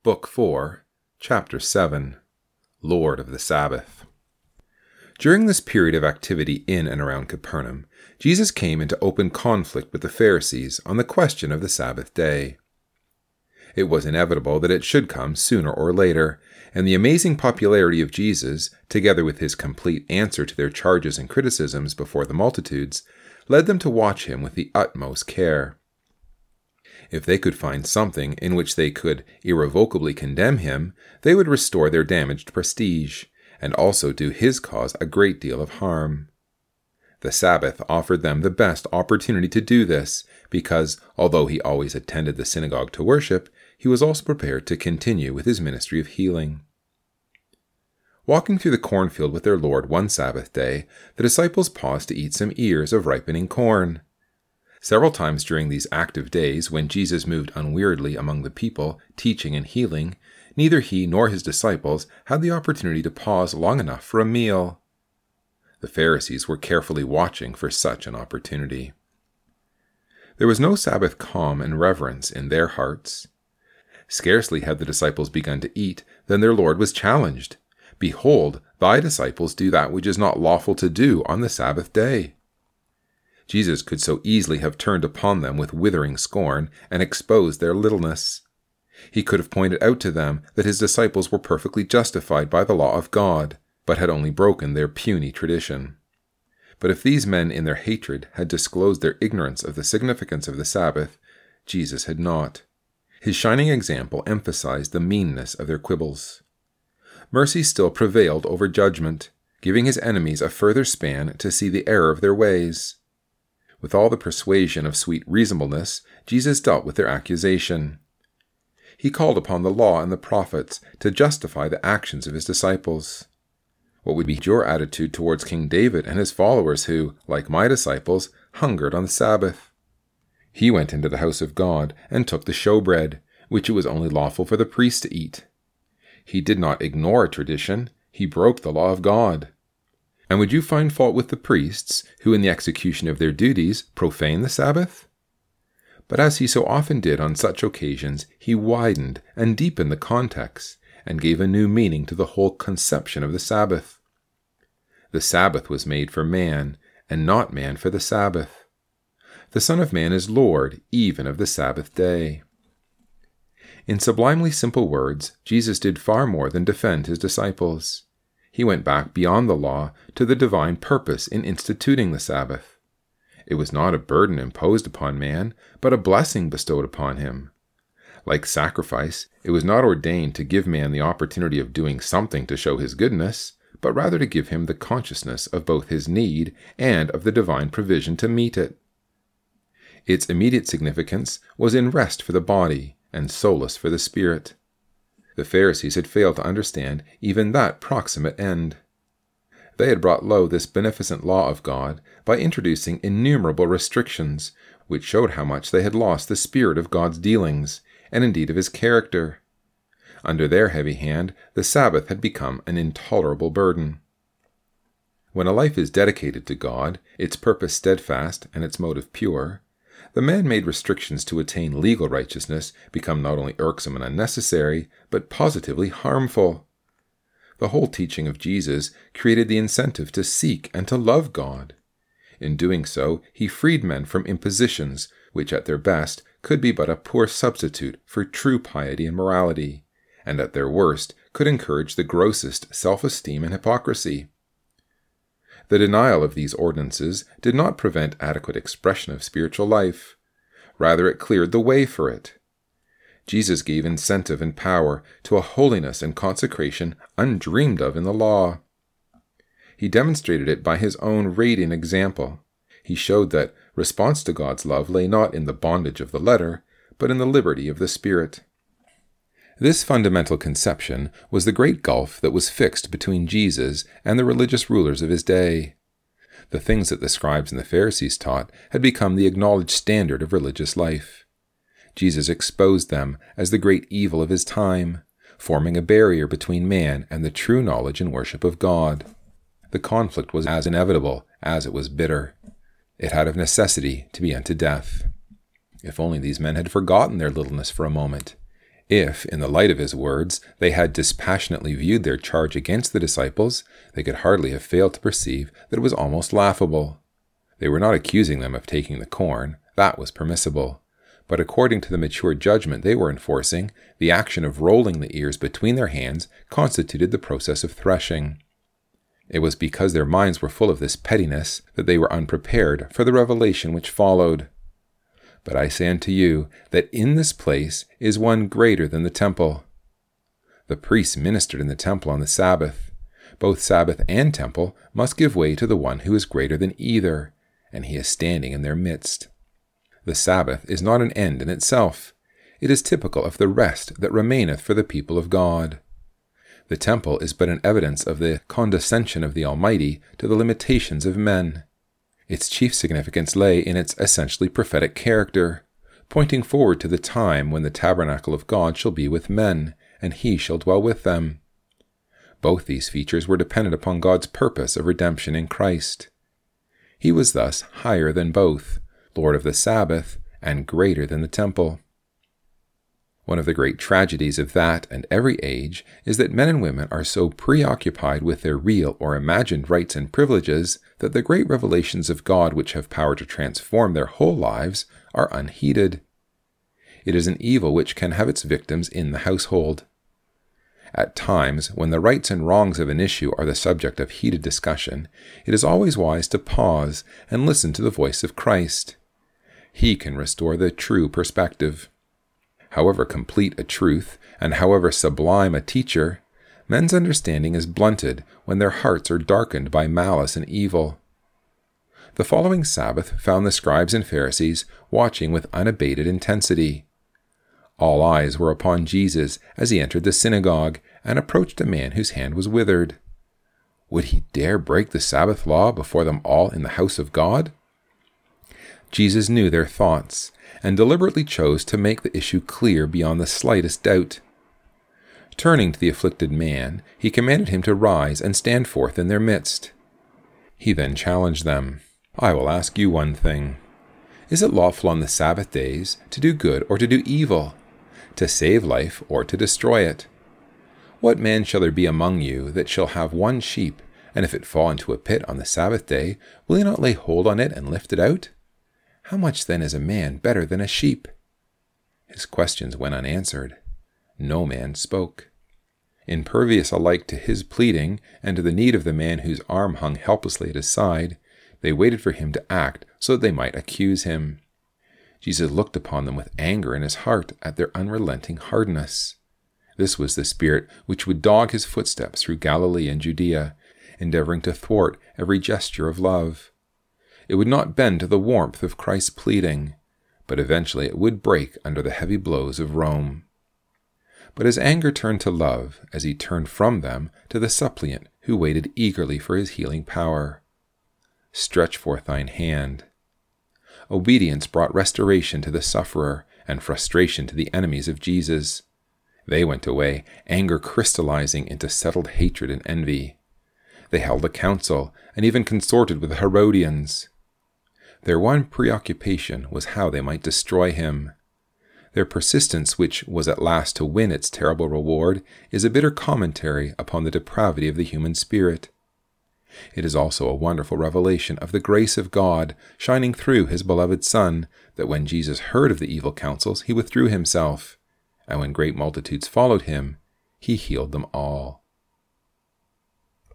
Book 4, Chapter 7, Lord of the Sabbath. During this period of activity in and around Capernaum, Jesus came into open conflict with the Pharisees on the question of the Sabbath day. It was inevitable that it should come sooner or later, and the amazing popularity of Jesus, together with his complete answer to their charges and criticisms before the multitudes, led them to watch him with the utmost care. If they could find something in which they could irrevocably condemn him, they would restore their damaged prestige, and also do his cause a great deal of harm. The Sabbath offered them the best opportunity to do this, because, although he always attended the synagogue to worship, he was also prepared to continue with his ministry of healing. Walking through the cornfield with their Lord one Sabbath day, the disciples paused to eat some ears of ripening corn. Several times during these active days, when Jesus moved unweariedly among the people, teaching and healing, neither he nor his disciples had the opportunity to pause long enough for a meal. The Pharisees were carefully watching for such an opportunity. There was no Sabbath calm and reverence in their hearts. Scarcely had the disciples begun to eat than their Lord was challenged. "Behold, thy disciples do that which is not lawful to do on the Sabbath day." Jesus could so easily have turned upon them with withering scorn and exposed their littleness. He could have pointed out to them that his disciples were perfectly justified by the law of God, but had only broken their puny tradition. But if these men in their hatred had disclosed their ignorance of the significance of the Sabbath, Jesus had not. His shining example emphasized the meanness of their quibbles. Mercy still prevailed over judgment, giving his enemies a further span to see the error of their ways. With all the persuasion of sweet reasonableness, Jesus dealt with their accusation. He called upon the law and the prophets to justify the actions of his disciples. What would be your attitude towards King David and his followers who, like my disciples, hungered on the Sabbath? He went into the house of God and took the showbread, which it was only lawful for the priests to eat. He did not ignore a tradition, he broke the law of God. And would you find fault with the priests, who in the execution of their duties profane the Sabbath? But as he so often did on such occasions, he widened and deepened the context, and gave a new meaning to the whole conception of the Sabbath. The Sabbath was made for man, and not man for the Sabbath. The Son of Man is Lord, even of the Sabbath day. In sublimely simple words, Jesus did far more than defend his disciples. He went back beyond the law to the divine purpose in instituting the Sabbath. It was not a burden imposed upon man, but a blessing bestowed upon him. Like sacrifice, it was not ordained to give man the opportunity of doing something to show his goodness, but rather to give him the consciousness of both his need and of the divine provision to meet it. Its immediate significance was in rest for the body and solace for the spirit. The Pharisees had failed to understand even that proximate end. They had brought low this beneficent law of God by introducing innumerable restrictions, which showed how much they had lost the spirit of God's dealings, and indeed of his character. Under their heavy hand, the Sabbath had become an intolerable burden. When a life is dedicated to God, its purpose steadfast and its motive pure, the man-made restrictions to attain legal righteousness become not only irksome and unnecessary, but positively harmful. The whole teaching of Jesus created the incentive to seek and to love God. In doing so, he freed men from impositions, which at their best could be but a poor substitute for true piety and morality, and at their worst could encourage the grossest self-esteem and hypocrisy. The denial of these ordinances did not prevent adequate expression of spiritual life. Rather, it cleared the way for it. Jesus gave incentive and power to a holiness and consecration undreamed of in the law. He demonstrated it by his own radiant example. He showed that response to God's love lay not in the bondage of the letter, but in the liberty of the spirit. This fundamental conception was the great gulf that was fixed between Jesus and the religious rulers of his day. The things that the scribes and the Pharisees taught had become the acknowledged standard of religious life. Jesus exposed them as the great evil of his time, forming a barrier between man and the true knowledge and worship of God. The conflict was as inevitable as it was bitter. It had of necessity to be unto death. If only these men had forgotten their littleness for a moment. If, in the light of his words, they had dispassionately viewed their charge against the disciples, they could hardly have failed to perceive that it was almost laughable. They were not accusing them of taking the corn, that was permissible. But according to the mature judgment they were enforcing, the action of rolling the ears between their hands constituted the process of threshing. It was because their minds were full of this pettiness that they were unprepared for the revelation which followed. But I say unto you that in this place is one greater than the temple. The priests ministered in the temple on the Sabbath. Both Sabbath and temple must give way to the one who is greater than either, and he is standing in their midst. The Sabbath is not an end in itself. It is typical of the rest that remaineth for the people of God. The temple is but an evidence of the condescension of the Almighty to the limitations of men. Its chief significance lay in its essentially prophetic character, pointing forward to the time when the tabernacle of God shall be with men, and he shall dwell with them. Both these features were dependent upon God's purpose of redemption in Christ. He was thus higher than both, Lord of the Sabbath, and greater than the temple. One of the great tragedies of that and every age is that men and women are so preoccupied with their real or imagined rights and privileges that the great revelations of God which have power to transform their whole lives are unheeded. It is an evil which can have its victims in the household. At times, when the rights and wrongs of an issue are the subject of heated discussion, it is always wise to pause and listen to the voice of Christ. He can restore the true perspective. However complete a truth, and however sublime a teacher, men's understanding is blunted when their hearts are darkened by malice and evil. The following Sabbath found the scribes and Pharisees watching with unabated intensity. All eyes were upon Jesus as he entered the synagogue and approached a man whose hand was withered. Would he dare break the Sabbath law before them all in the house of God? Jesus knew their thoughts, and deliberately chose to make the issue clear beyond the slightest doubt. Turning to the afflicted man, he commanded him to rise and stand forth in their midst. He then challenged them, I will ask you one thing. Is it lawful on the Sabbath days to do good or to do evil, to save life or to destroy it? What man shall there be among you that shall have one sheep, and if it fall into a pit on the Sabbath day, will he not lay hold on it and lift it out? How much then is a man better than a sheep? His questions went unanswered. No man spoke. Impervious alike to his pleading and to the need of the man whose arm hung helplessly at his side, they waited for him to act so that they might accuse him. Jesus looked upon them with anger in his heart at their unrelenting hardness. This was the spirit which would dog his footsteps through Galilee and Judea, endeavoring to thwart every gesture of love. It would not bend to the warmth of Christ's pleading, but eventually it would break under the heavy blows of Rome. But his anger turned to love as he turned from them to the suppliant who waited eagerly for his healing power. Stretch forth thine hand. Obedience brought restoration to the sufferer and frustration to the enemies of Jesus. They went away, anger crystallizing into settled hatred and envy. They held a council and even consorted with the Herodians. Their one preoccupation was how they might destroy him. Their persistence, which was at last to win its terrible reward, is a bitter commentary upon the depravity of the human spirit. It is also a wonderful revelation of the grace of God shining through his beloved Son, that when Jesus heard of the evil counsels, he withdrew himself, and when great multitudes followed him, he healed them all.